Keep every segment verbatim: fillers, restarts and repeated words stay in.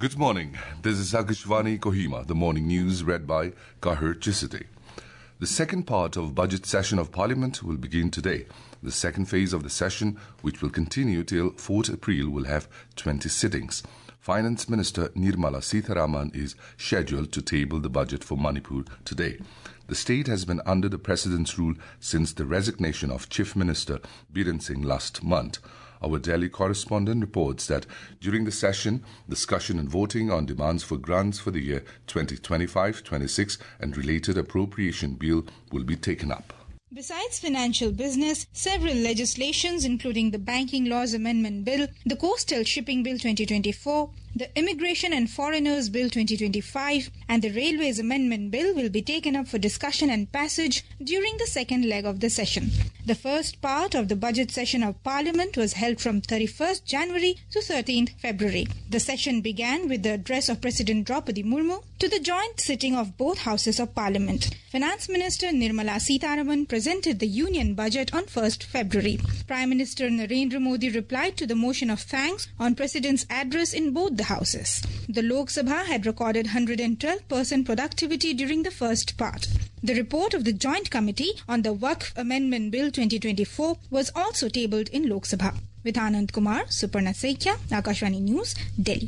Good morning. This is Akashvani Kohima, the morning news read by Kahir Chisite. The second part of budget session of Parliament will begin today. The second phase of the session, which will continue till fourth April, will have twenty sittings. Finance Minister Nirmala Sitharaman is scheduled to table the budget for Manipur today. The state has been under the President's rule since the resignation of Chief Minister Biren Singh last month. Our Delhi correspondent reports that during the session, discussion and voting on demands for grants for the year twenty twenty-five twenty-six and related appropriation bill will be taken up. Besides financial business, several legislations including the Banking Laws Amendment Bill, the Coastal Shipping Bill twenty twenty-four, the Immigration and Foreigners Bill twenty twenty-five and the Railways Amendment Bill will be taken up for discussion and passage during the second leg of the session. The first part of the budget session of Parliament was held from thirty-first January to thirteenth February. The session began with the address of President Draupadi Murmu to the joint sitting of both houses of Parliament. Finance Minister Nirmala Sitharaman presented the Union Budget on first February. Prime Minister Narendra Modi replied to the motion of thanks on President's address in both the houses. The Lok Sabha had recorded one hundred twelve percent productivity during the first part. The report of the Joint Committee on the Waqf Amendment Bill twenty twenty-four was also tabled in Lok Sabha. With Anand Kumar, Suparna Sekhya, Akashvani News, Delhi.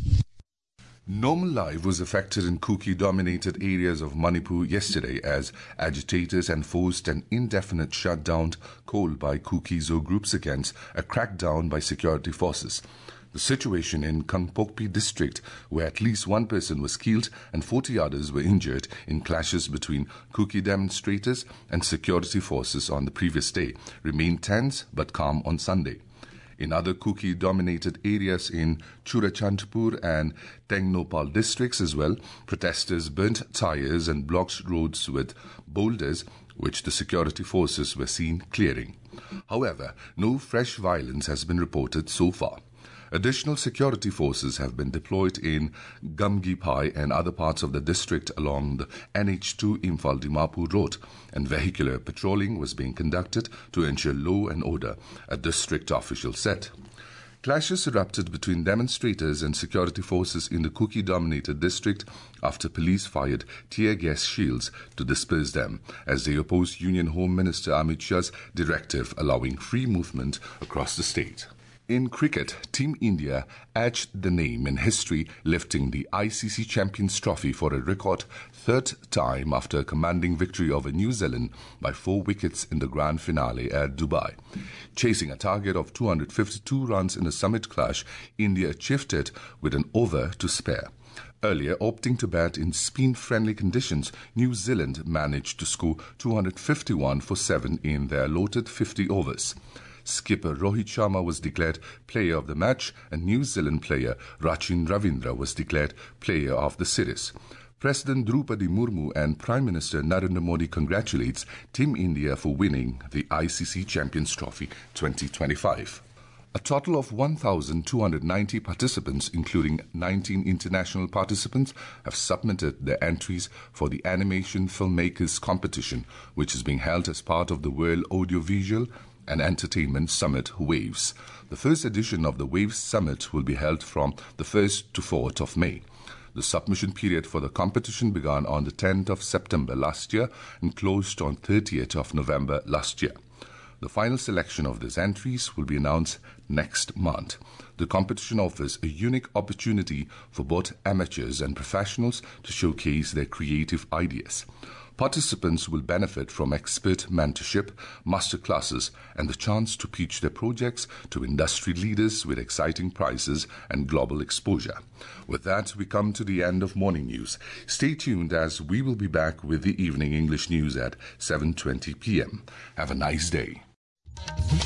Normal life was affected in Kuki-dominated areas of Manipur yesterday as agitators enforced an indefinite shutdown called by Kuki-Zo groups against a crackdown by security forces. The situation in Kangpokpi district, where at least one person was killed and forty others were injured in clashes between Kuki demonstrators and security forces on the previous day, remained tense but calm on Sunday. In other Kuki-dominated areas in Churachandpur and Tengnopal districts as well, protesters burnt tires and blocked roads with boulders, which the security forces were seen clearing. However, no fresh violence has been reported so far. Additional security forces have been deployed in Gamgipai and other parts of the district along the N H two Imphal-Dimapur road, and vehicular patrolling was being conducted to ensure law and order, a district official said. Clashes erupted between demonstrators and security forces in the Kuki-dominated district after police fired tear gas shields to disperse them, as they opposed Union Home Minister Amit Shah's directive allowing free movement across the state. In cricket, Team India etched the name in history, lifting the I C C Champions Trophy for a record third time after a commanding victory over New Zealand by four wickets in the grand finale at Dubai. Chasing a target of two hundred fifty-two runs in a summit clash, India achieved it with an over to spare. Earlier, opting to bat in spin-friendly conditions, New Zealand managed to score two hundred fifty-one for seven in their allotted fifty overs. Skipper Rohit Sharma was declared player of the match and New Zealand player Rachin Ravindra was declared player of the series. President Draupadi Murmu and Prime Minister Narendra Modi congratulates Team India for winning the I C C Champions Trophy twenty twenty-five. A total of one thousand two hundred ninety participants, including nineteen international participants, have submitted their entries for the Animation Filmmakers Competition, which is being held as part of the World Audiovisual and Entertainment Summit WAVES. The first edition of the WAVES Summit will be held from the first to fourth of May. The submission period for the competition began on the tenth of September last year and closed on thirtieth of November last year. The final selection of these entries will be announced next month. The competition offers a unique opportunity for both amateurs and professionals to showcase their creative ideas. Participants will benefit from expert mentorship, masterclasses, and the chance to pitch their projects to industry leaders with exciting prizes and global exposure. With that, we come to the end of Morning News. Stay tuned as we will be back with the Evening English News at seven twenty p m Have a nice day.